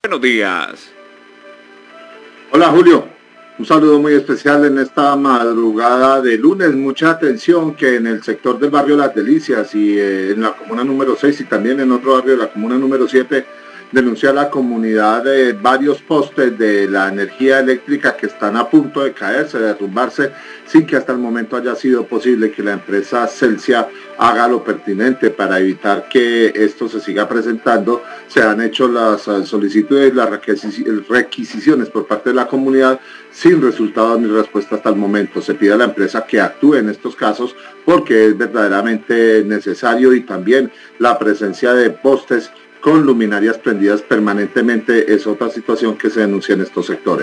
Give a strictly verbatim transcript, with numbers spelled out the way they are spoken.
Buenos días. Hola Julio, un saludo muy especial en esta madrugada de lunes. Mucha atención que en el sector del barrio Las Delicias y eh, en la comuna número seis y también en otro barrio de la comuna número siete denuncia la comunidad de varios postes de la energía eléctrica que están a punto de caerse, de derrumbarse, sin que hasta el momento haya sido posible que la empresa Celsia haga lo pertinente para evitar que esto se siga presentando. Se han hecho las solicitudes, las requisiciones por parte de la comunidad sin resultados ni respuesta hasta el momento. Se pide a la empresa que actúe en estos casos porque es verdaderamente necesario, y también la presencia de postes con luminarias prendidas permanentemente es otra situación que se denuncia en estos sectores.